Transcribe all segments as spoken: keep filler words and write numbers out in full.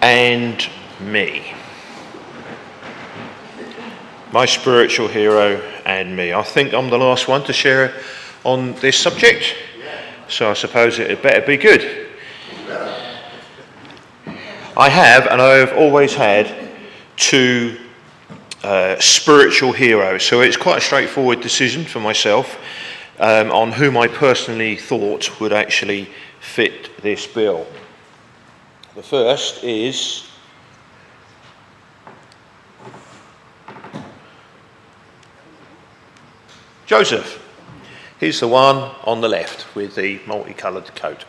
and me. My spiritual hero and me. I think I'm the last one to share on this subject, so I suppose it had better be good. I have, and I have always had, two uh, spiritual heroes, so it's quite a straightforward decision for myself um, on whom I personally thought would actually fit this bill. The first is Joseph. He's the one on the left with the multicoloured coat.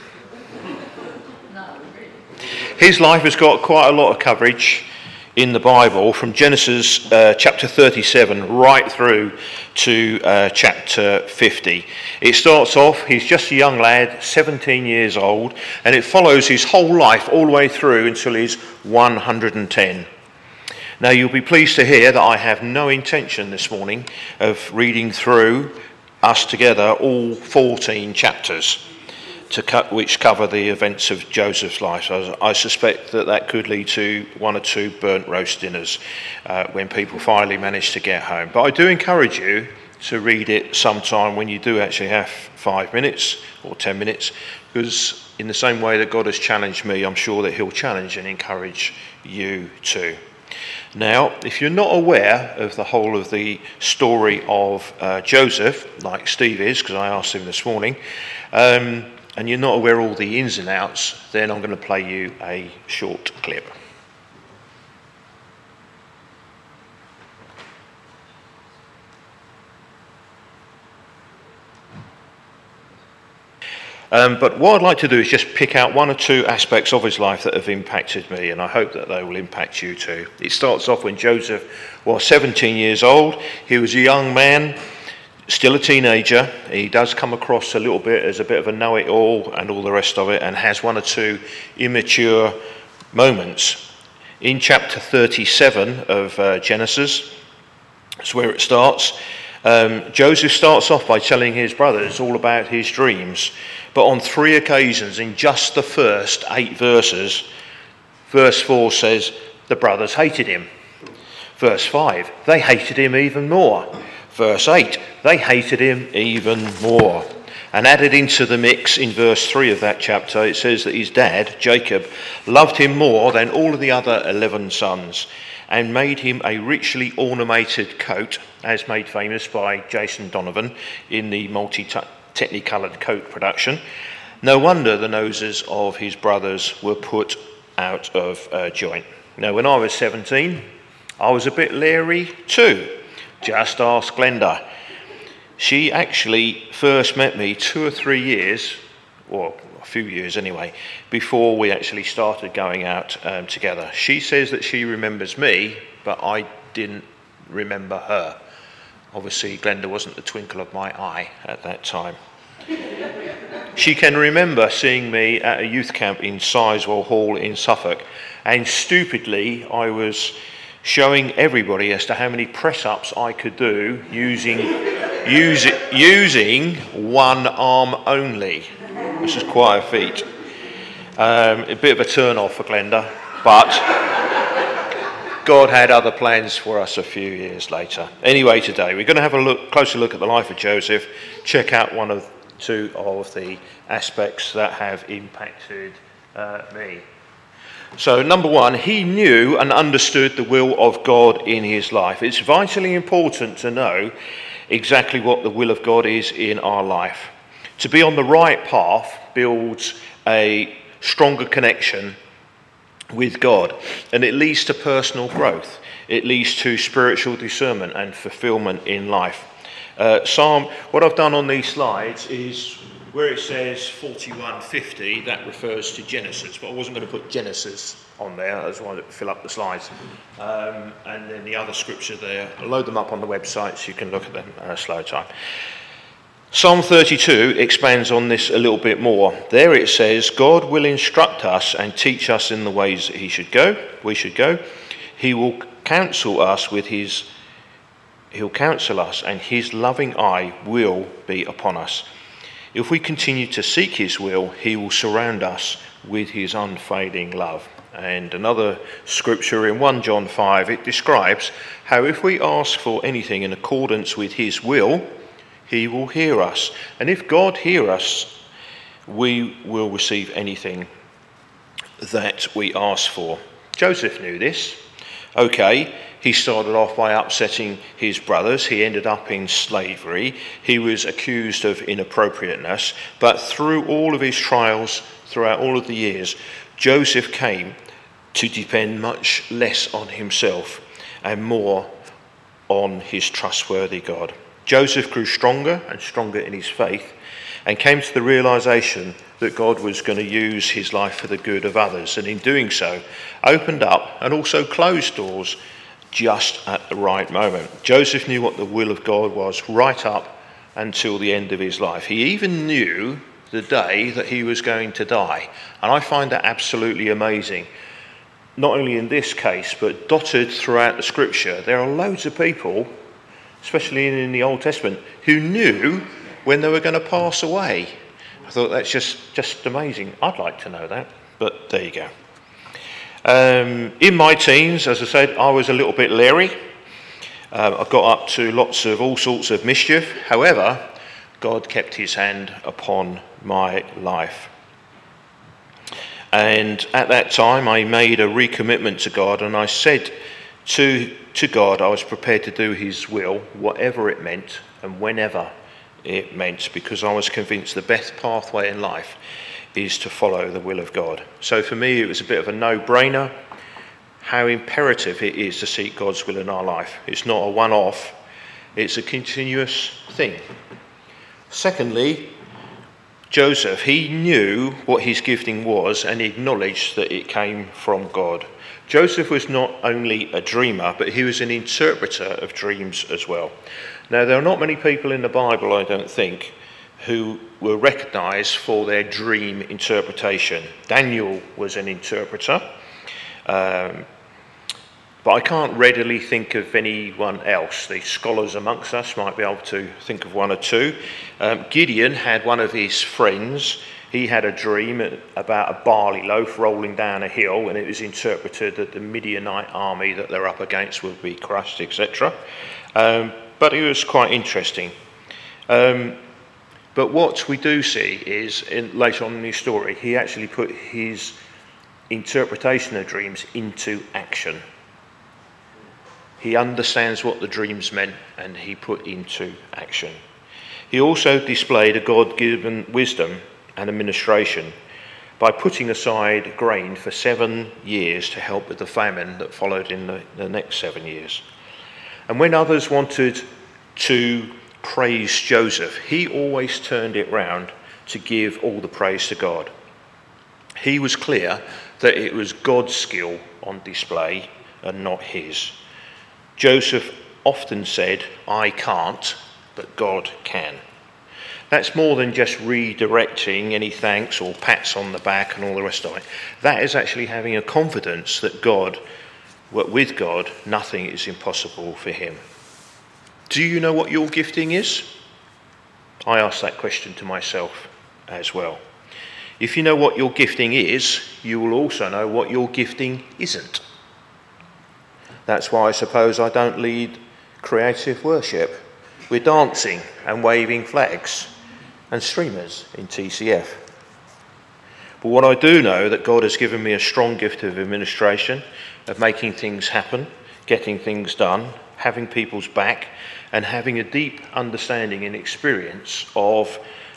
His life has got quite a lot of coverage in the Bible, from Genesis uh, chapter thirty-seven right through to uh, chapter fifty. It starts off, he's just a young lad, seventeen years old, and it follows his whole life all the way through until he's one hundred ten. Now, you'll be pleased to hear that I have no intention this morning of reading through us together all fourteen chapters to cut, which cover the events of Joseph's life. So I suspect that that could lead to one or two burnt roast dinners uh, when people finally manage to get home. But I do encourage you to read it sometime when you do actually have five minutes or ten minutes, because in the same way that God has challenged me, I'm sure that he'll challenge and encourage you too. Now, if you're not aware of the whole of the story of uh, Joseph, like Steve is, because I asked him this morning, um, and you're not aware of all the ins and outs, then I'm going to play you a short clip. Um, but what I'd like to do is just pick out one or two aspects of his life that have impacted me, and I hope that they will impact you too. It starts off when Joseph was seventeen years old. He was a young man, still a teenager. He does come across a little bit as a bit of a know-it-all and all the rest of it, and has one or two immature moments. In chapter thirty-seven of uh, Genesis, that's where it starts. Um, Joseph starts off by telling his brothers all about his dreams, but on three occasions in just the first eight verses, verse four says the brothers hated him. Verse five, they hated him even more. Verse eight, they hated him even more. And added into the mix in verse three of that chapter, it says that his dad, Jacob, loved him more than all of the other eleven sons, and made him a richly ornamented coat, as made famous by Jason Donovan in the multi-technicoloured coat production. No wonder the noses of his brothers were put out of uh, joint. Now, when I was seventeen, I was a bit leery too. Just ask Glenda. She actually first met me two or three years, or a few years anyway, before we actually started going out um, together. She says that she remembers me, but I didn't remember her. Obviously, Glenda wasn't the twinkle of my eye at that time. She can remember seeing me at a youth camp in Sizewell Hall in Suffolk, and stupidly I was showing everybody as to how many press-ups I could do using using, using one arm only, which is quite a feat. Um, a bit of a turn-off for Glenda, but God had other plans for us a few years later. Anyway, today we're going to have a look, closer look at the life of Joseph, check out one of two of the aspects that have impacted uh, me. So, number one, he knew and understood the will of God in his life. It's vitally important to know exactly what the will of God is in our life. To be on the right path builds a stronger connection with God, and it leads to personal growth. It leads to spiritual discernment and fulfillment in life. Uh, Psalm, what I've done on these slides is where it says forty-one fifty, that refers to Genesis, but I wasn't going to put Genesis on there. I just wanted to fill up the slides. Um, and then the other scripture there, I'll load them up on the website so you can look at them at a slow time. Psalm thirty-two expands on this a little bit more. There it says, God will instruct us and teach us in the ways that he should go, we should go. He will counsel us with his, he'll counsel us, and his loving eye will be upon us. If we continue to seek his will, he will surround us with his unfailing love. And another scripture in First John five, it describes how if we ask for anything in accordance with his will, he will hear us. And if God hears us, we will receive anything that we ask for. Joseph knew this. Okay, he started off by upsetting his brothers. He ended up in slavery. He was accused of inappropriateness. But through all of his trials, throughout all of the years, Joseph came to depend much less on himself and more on his trustworthy God. Joseph grew stronger and stronger in his faith and came to the realization that God was going to use his life for the good of others, and in doing so opened up and also closed doors just at the right moment. Joseph knew what the will of God was right up until the end of his life. He even knew the day that he was going to die, and I find that absolutely amazing. Not only in this case, but dotted throughout the scripture, there are loads of people, especially in the Old Testament, who knew when they were going to pass away. I thought that's just, just amazing. I'd like to know that, but there you go. Um, in my teens, as I said, I was a little bit leery. Um, I got up to lots of all sorts of mischief. However, God kept his hand upon my life. And at that time, I made a recommitment to God, and I said to, to God I was prepared to do his will, whatever it meant and whenever it meant, because I was convinced the best pathway in life is to follow the will of God. So for me, it was a bit of a no-brainer how imperative it is to seek God's will in our life. It's not a one-off, it's a continuous thing. Secondly, Joseph, he knew what his gifting was and he acknowledged that it came from God. Joseph was not only a dreamer, but he was an interpreter of dreams as well. Now, there are not many people in the Bible, I don't think, who were recognised for their dream interpretation. Daniel was an interpreter, um, but I can't readily think of anyone else. The scholars amongst us might be able to think of one or two. Um, Gideon had one of his friends. He had a dream about a barley loaf rolling down a hill, and it was interpreted that the Midianite army that they're up against would be crushed, et cetera. Um, but it was quite interesting. Um, but what we do see is, in, later on in his story, he actually put his interpretation of dreams into action. He understands what the dreams meant, and he put into action. He also displayed a God-given wisdom and administration by putting aside grain for seven years to help with the famine that followed in the, the next seven years. And when others wanted to praise Joseph, he always turned it round to give all the praise to God. He was clear that it was God's skill on display and not his. Joseph often said, "I can't, but God can." That's more than just redirecting any thanks or pats on the back and all the rest of it. That is actually having a confidence that God, with God, nothing is impossible for him. Do you know what your gifting is? I ask that question to myself as well. If you know what your gifting is, you will also know what your gifting isn't. That's why I suppose I don't lead creative worship with dancing and waving flags and streamers in T C F. But what I do know, that God has given me a strong gift of administration, of making things happen, getting things done, having people's back, and having a deep understanding and experience of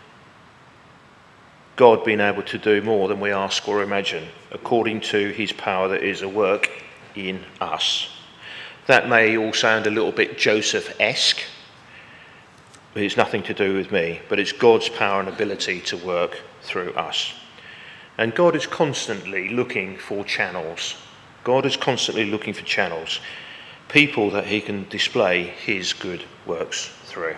God being able to do more than we ask or imagine, according to his power that is at work in us. That may all sound a little bit Joseph-esque, but it's nothing to do with me, but it's God's power and ability to work through us. And God is constantly looking for channels. God is constantly looking for channels, people that he can display his good works through.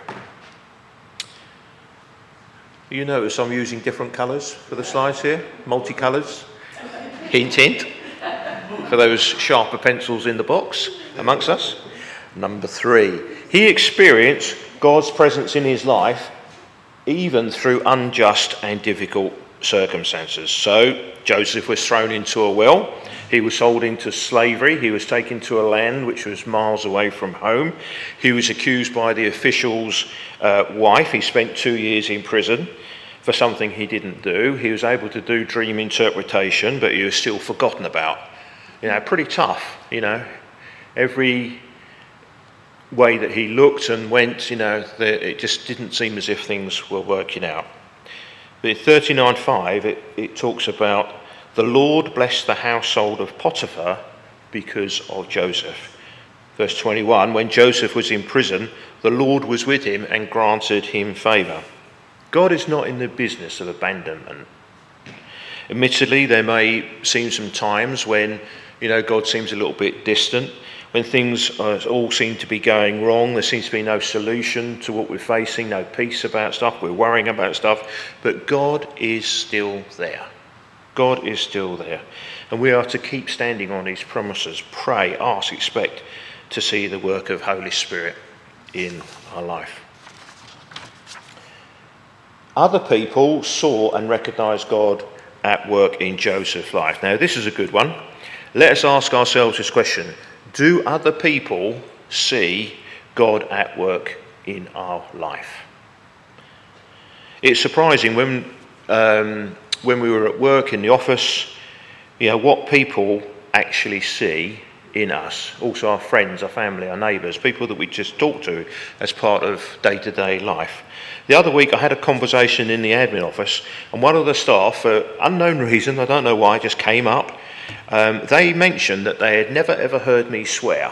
You notice I'm using different colours for the slides here, multicolours. Hint, hint, for those sharper pencils in the box amongst us. Number three, he experienced God's presence in his life even through unjust and difficult circumstances. So Joseph was thrown into a well. He was sold into slavery. He was taken to a land which was miles away from home. He was accused by the official's uh, wife. He spent two years in prison for something he didn't do. He was able to do dream interpretation, but he was still forgotten about. You know, pretty tough, you know. Every way that he looked and went, you know, the, it just didn't seem as if things were working out. But in thirty-nine five, it, it talks about the Lord blessed the household of Potiphar because of Joseph. Verse twenty-one, when Joseph was in prison, the Lord was with him and granted him favour. God is not in the business of abandonment. Admittedly, there may seem some times when, you know, God seems a little bit distant, when things uh, all seem to be going wrong. There seems to be no solution to what we're facing, no peace about stuff, we're worrying about stuff, but God is still there. God is still there. And we are to keep standing on his promises, pray, ask, expect to see the work of Holy Spirit in our life. Other people saw and recognised God at work in Joseph's life. Now, this is a good one. Let us ask ourselves this question. Do other people see God at work in our life? It's surprising when um, when we were at work in the office, you know, what people actually see in us. Also our friends, our family, our neighbours, people that we just talk to as part of day-to-day life. The other week I had a conversation in the admin office, and one of the staff, for unknown reason, I don't know why, just came up. Um, they mentioned that they had never ever heard me swear.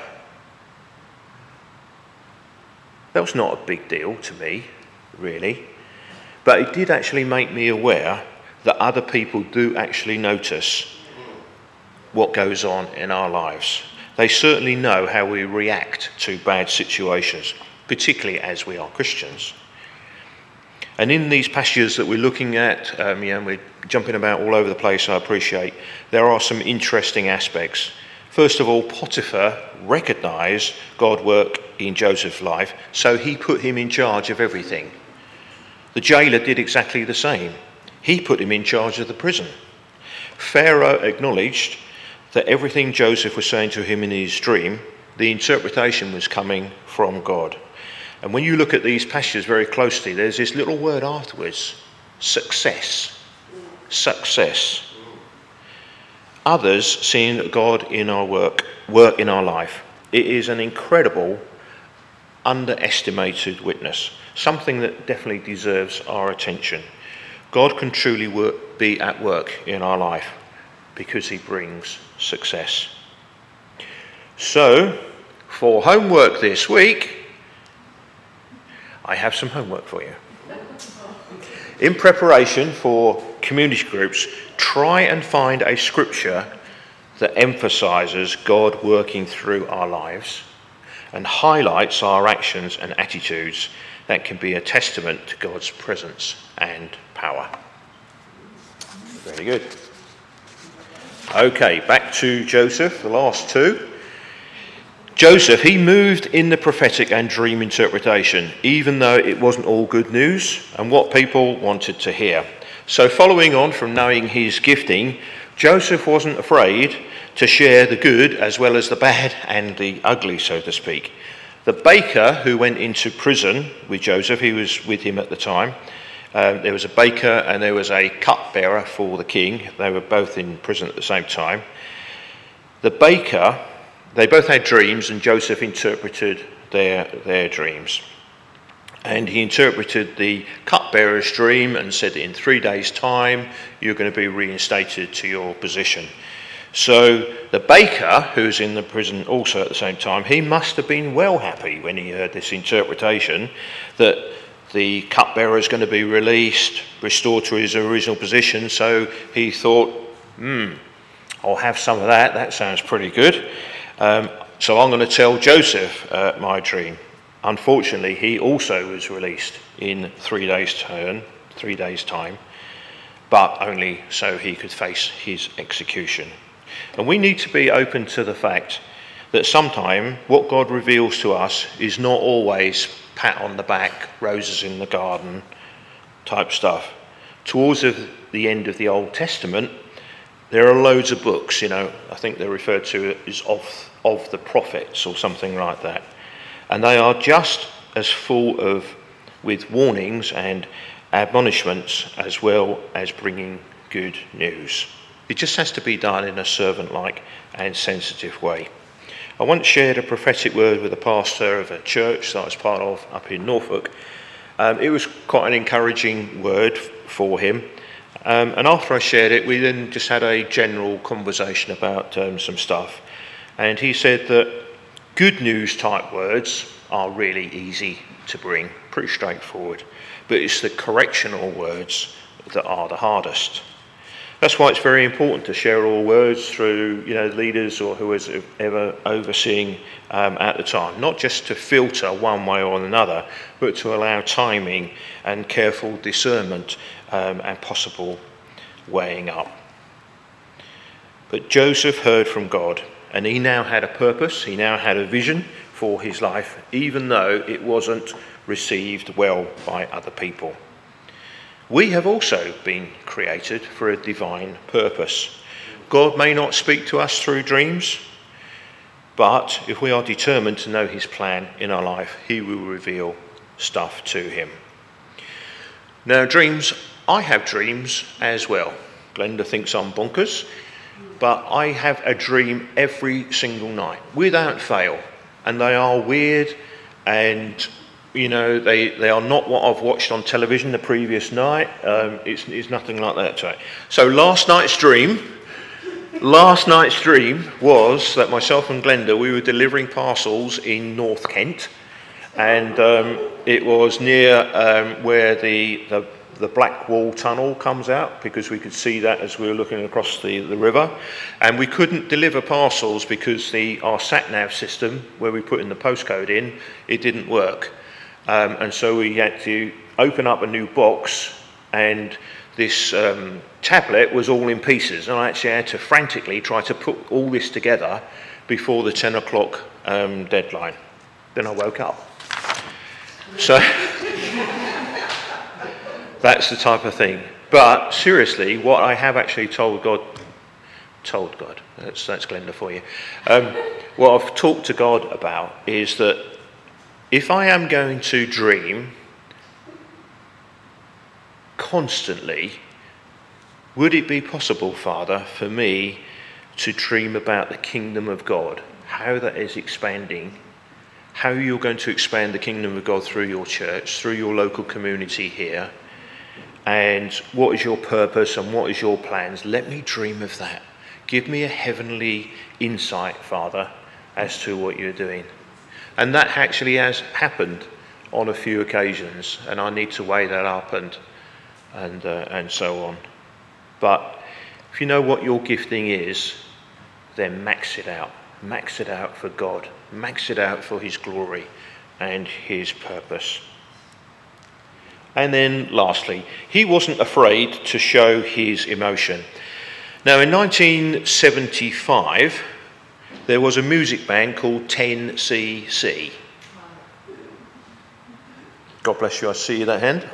That was not a big deal to me, really. But it did actually make me aware that other people do actually notice what goes on in our lives. They certainly know how we react to bad situations, particularly as we are Christians. And in these passages that we're looking at, um, you know, we're jumping about all over the place, I appreciate, there are some interesting aspects. First of all, Potiphar recognised God work in Joseph's life, so he put him in charge of everything. The jailer did exactly the same. He put him in charge of the prison. Pharaoh acknowledged that everything Joseph was saying to him in his dream, the interpretation was coming from God. And when you look at these passages very closely, there's this little word afterwards, success. Success. Others seeing God in our work, work in our life. It is an incredible, underestimated witness. Something that definitely deserves our attention. God can truly work, be at work in our life because he brings success. So, for homework this week, I have some homework for you. In preparation for community groups, try and find a scripture that emphasises God working through our lives and highlights our actions and attitudes that can be a testament to God's presence and power. Very good. Okay, back to Joseph, the last two. Joseph, he moved in the prophetic and dream interpretation, even though it wasn't all good news and what people wanted to hear. So following on from knowing his gifting, Joseph wasn't afraid to share the good as well as the bad and the ugly, so to speak. The baker who went into prison with Joseph, he was with him at the time, um, there was a baker and there was a cupbearer for the king. They were both in prison at the same time. The baker, they both had dreams, and Joseph interpreted their, their dreams. And he interpreted the cupbearer's dream and said that in three days' time, you're going to be reinstated to your position. So the baker, who's in the prison also at the same time, he must have been well happy when he heard this interpretation that the cupbearer is going to be released, restored to his original position. So he thought, hmm, I'll have some of that. That sounds pretty good. Um, so I'm going to tell Joseph uh, my dream. Unfortunately, he also was released in three days' turn, three days' time, but only so he could face his execution. And we need to be open to the fact that sometimes what God reveals to us is not always pat on the back, roses in the garden, type stuff. Towards the end of the Old Testament, there are loads of books, you know, I think they're referred to as of, of the prophets or something like that. And they are just as full of, with warnings and admonishments as well as bringing good news. It just has to be done in a servant-like and sensitive way. I once shared a prophetic word with a pastor of a church that I was part of up in Norfolk. Um, it was quite an encouraging word for him. Um, and after I shared it, we then just had a general conversation about um, some stuff. And he said that good news type words are really easy to bring, pretty straightforward. But it's the correctional words that are the hardest. That's why it's very important to share all words through, you know, leaders or who is ever overseeing um, at the time. Not just to filter one way or another, but to allow timing and careful discernment um, and possible weighing up. But Joseph heard from God, and he now had a purpose, he now had a vision for his life, even though it wasn't received well by other people. We have also been created for a divine purpose. God may not speak to us through dreams, but if we are determined to know his plan in our life, he will reveal stuff to him. Now, dreams, I have dreams as well. Glenda thinks I'm bonkers, but I have a dream every single night, without fail. And they are weird and You know, they, they are not what I've watched on television the previous night. Um, it's, it's nothing like that to it. So last night's dream, last night's dream was that myself and Glenda, we were delivering parcels in North Kent. And um, it was near um, where the, the, the Blackwall Tunnel comes out, because we could see that as we were looking across the, the river. And we couldn't deliver parcels because the, our sat-nav system, where we put in the postcode in, it didn't work. Um, and so we had to open up a new box, and this um, tablet was all in pieces. And I actually had to frantically try to put all this together before the ten o'clock um, deadline. Then I woke up. So that's the type of thing. But seriously, what I have actually told God, told God, that's, that's Glenda for you. Um, what I've talked to God about is that if I am going to dream constantly, would it be possible, Father, for me to dream about the kingdom of God, how that is expanding, how you're going to expand the kingdom of God through your church, through your local community here, and what is your purpose and what is your plans? Let me dream of that. Give me a heavenly insight, Father, as to what you're doing. And that actually has happened on a few occasions, and I need to weigh that up and and uh, and so on. But if you know what your gifting is, then max it out. Max it out for God. Max it out for his glory and his purpose. And then lastly, he wasn't afraid to show his emotion. Now, in nineteen seventy-five, there was a music band called ten C C. God bless you, I see that hand.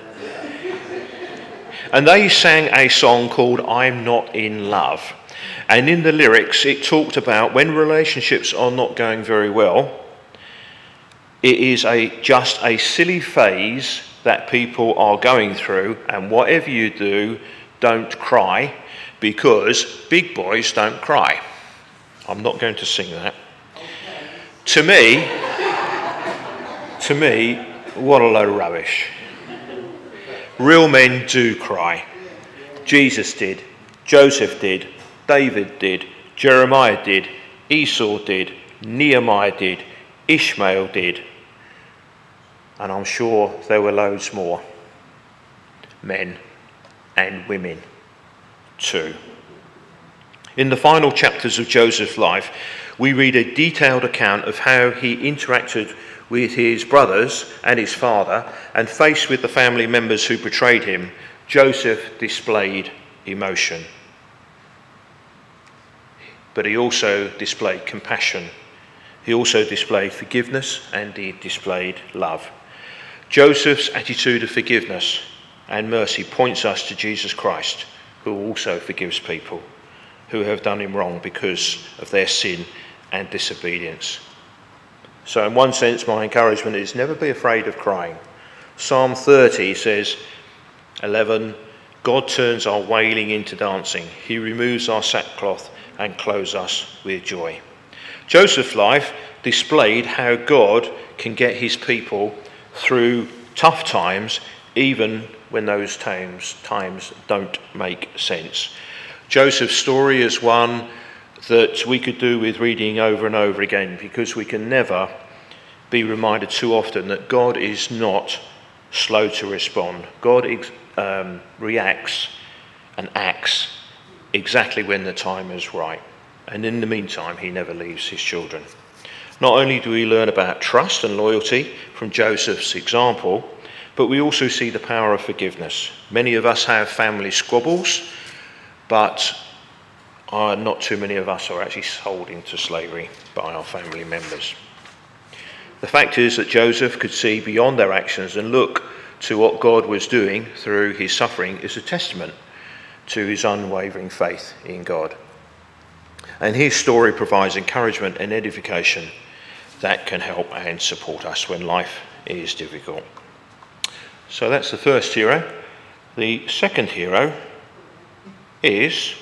And they sang a song called I'm Not in Love. And in the lyrics, it talked about when relationships are not going very well, it is a just a silly phase that people are going through, and whatever you do, don't cry, because big boys don't cry. I'm not going to sing that. To me, to me, what a load of rubbish. Real men do cry. Jesus did, Joseph did, David did, Jeremiah did, Esau did, Nehemiah did, Ishmael did, and I'm sure there were loads more. Men and women too. In the final chapters of Joseph's life, we read a detailed account of how he interacted with his brothers and his father, and faced with the family members who betrayed him, Joseph displayed emotion. But he also displayed compassion. He also displayed forgiveness, and he displayed love. Joseph's attitude of forgiveness and mercy points us to Jesus Christ, who also forgives people who have done him wrong because of their sin and disobedience. So in one sense, my encouragement is never be afraid of crying. Psalm thirty says, eleven, God turns our wailing into dancing. He removes our sackcloth and clothes us with joy. Joseph's life displayed how God can get his people through tough times, even when those times, times don't make sense. Joseph's story is one that we could do with reading over and over again, because we can never be reminded too often that God is not slow to respond. God um, reacts and acts exactly when the time is right. And in the meantime, he never leaves his children. Not only do we learn about trust and loyalty from Joseph's example, but we also see the power of forgiveness. Many of us have family squabbles, but uh, not too many of us are actually sold into slavery by our family members. The fact is that Joseph could see beyond their actions and look to what God was doing through his suffering is a testament to his unwavering faith in God. And his story provides encouragement and edification that can help and support us when life is difficult. So that's the first hero. The second hero is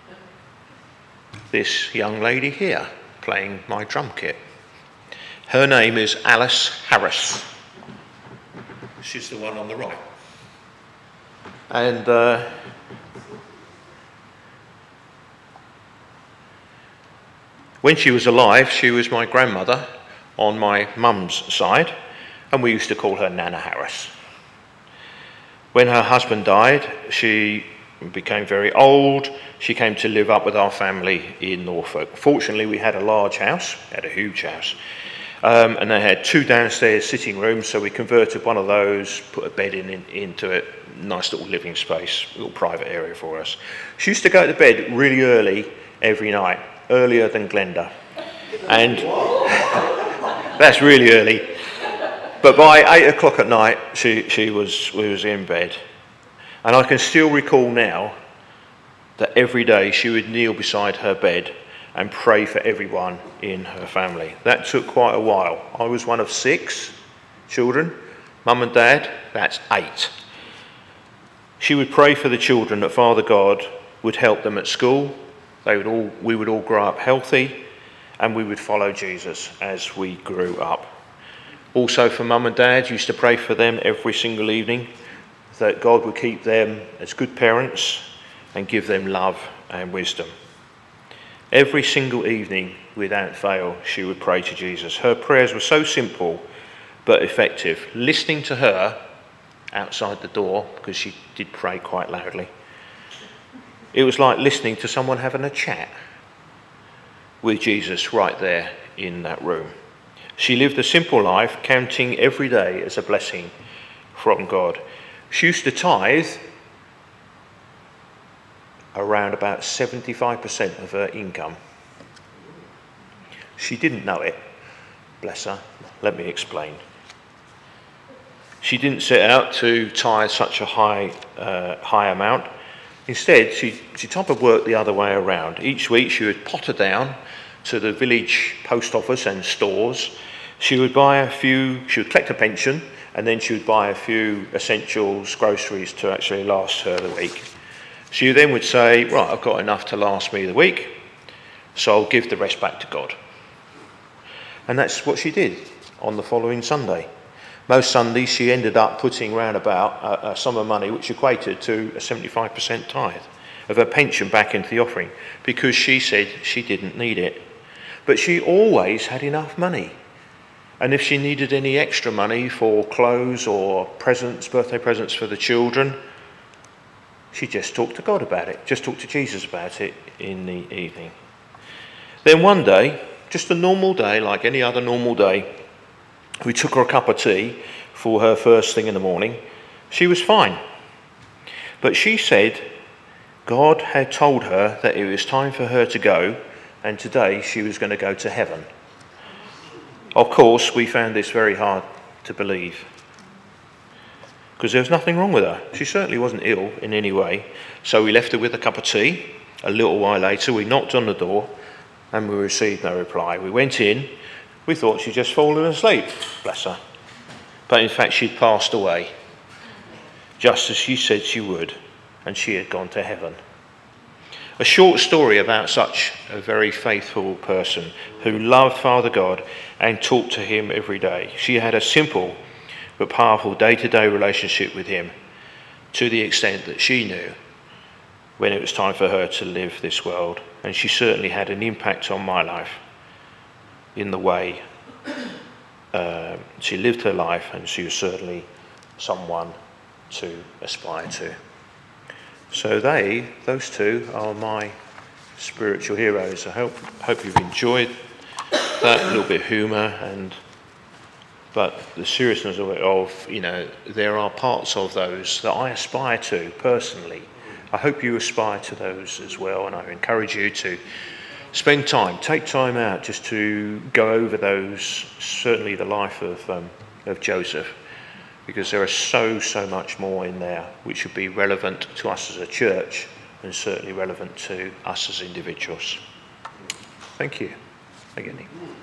this young lady here playing my drum kit. Her name is Alice Harris. She's the one on the right. And uh, when she was alive, she was my grandmother on my mum's side, and we used to call her Nana Harris. When her husband died, she became very old. She came to live up with our family in Norfolk. Fortunately, we had a large house, had a huge house, um, and they had two downstairs sitting rooms, so we converted one of those, put a bed in, in into it, nice little living space, little private area for us. She used to go to bed really early every night, earlier than Glenda, and that's really early. But by eight o'clock at night, she, she was we was in bed. And I can still recall now that every day she would kneel beside her bed and pray for everyone in her family. That took quite a while. I was one of six children. Mum and Dad, that's eight. She would pray for the children that Father God would help them at school. They would all, we would all grow up healthy, and we would follow Jesus as we grew up. Also for Mum and Dad, used to pray for them every single evening, that God would keep them as good parents and give them love and wisdom. Every single evening, without fail, she would pray to Jesus. Her prayers were so simple but effective. Listening to her outside the door, because she did pray quite loudly, it was like listening to someone having a chat with Jesus right there in that room. She lived a simple life, counting every day as a blessing from God. She used to tithe around about seventy-five percent of her income. She didn't know it, bless her. Let me explain. She didn't set out to tithe such a high uh, high amount. Instead, she, she type of worked the other way around. Each week she would potter down to the village post office and stores. She would buy a few, she would collect a pension, and then she would buy a few essentials, groceries to actually last her the week. She then would say, right, I've got enough to last me the week, so I'll give the rest back to God. And that's what she did on the following Sunday. Most Sundays she ended up putting round about a, a sum of money which equated to a seventy-five percent tithe of her pension back into the offering, because she said she didn't need it. But she always had enough money. And if she needed any extra money for clothes or presents, birthday presents for the children, she just talked to God about it, just talked to Jesus about it in the evening. Then one day, just a normal day like any other normal day, we took her a cup of tea for her first thing in the morning. She was fine. But she said God had told her that it was time for her to go, and today she was going to go to heaven. Of course, we found this very hard to believe. because there was nothing wrong with her. She certainly wasn't ill in any way. So we left her with a cup of tea. A little while later, we knocked on the door and we received no reply. We went in. We thought she'd just fallen asleep, bless her. But in fact, she'd passed away, just as she said she would, and she had gone to heaven. A short story about such a very faithful person who loved Father God and talked to him every day. She had a simple but powerful day-to-day relationship with him, to the extent that she knew when it was time for her to live this world. And she certainly had an impact on my life in the way uh, she lived her life, and she was certainly someone to aspire to. So they, those two, are my spiritual heroes. I hope, hope you've enjoyed that little bit of humour, and but the seriousness of it, of, you know, there are parts of those that I aspire to personally. I hope you aspire to those as well, and I encourage you to spend time, take time out just to go over those, certainly the life of um, of Joseph, because there is so, so much more in there which would be relevant to us as a church and certainly relevant to us as individuals. Thank you again.